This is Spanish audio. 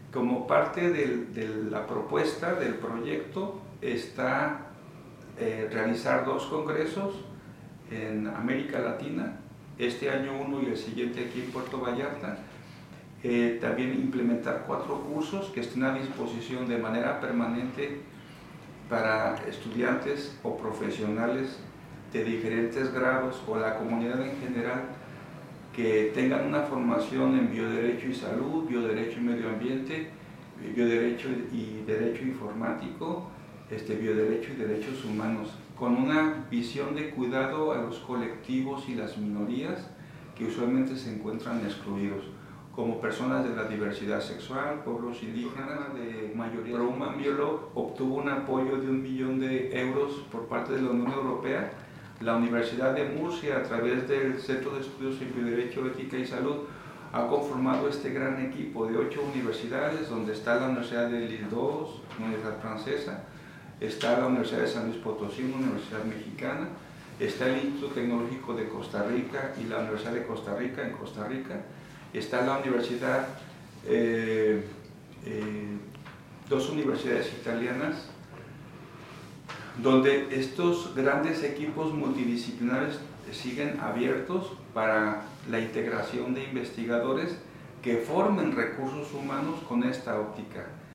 Como parte de la propuesta del proyecto está realizar 2 congresos en América Latina, este año uno y el siguiente aquí en Puerto Vallarta. También implementar 4 cursos que estén a disposición de manera permanente para estudiantes o profesionales de diferentes grados o la comunidad en general que tengan una formación en bioderecho y salud, bioderecho y medio ambiente, bioderecho y derecho informático, bioderecho y derechos humanos, con una visión de cuidado a los colectivos y las minorías que usualmente se encuentran excluidos, como personas de la diversidad sexual, pueblos indígenas, de mayoría. Human Biolog obtuvo un apoyo de 1 millón de euros por parte de la Unión Europea. La Universidad de Murcia, a través del Centro de Estudios en Bioderecho, Ética y Salud, ha conformado este gran equipo de 8 universidades, donde está la Universidad de Lille II, una universidad francesa, está la Universidad de San Luis Potosí, una universidad mexicana, está el Instituto Tecnológico de Costa Rica y la Universidad de Costa Rica en Costa Rica, está la universidad, 2 universidades italianas, donde estos grandes equipos multidisciplinares siguen abiertos para la integración de investigadores que formen recursos humanos con esta óptica.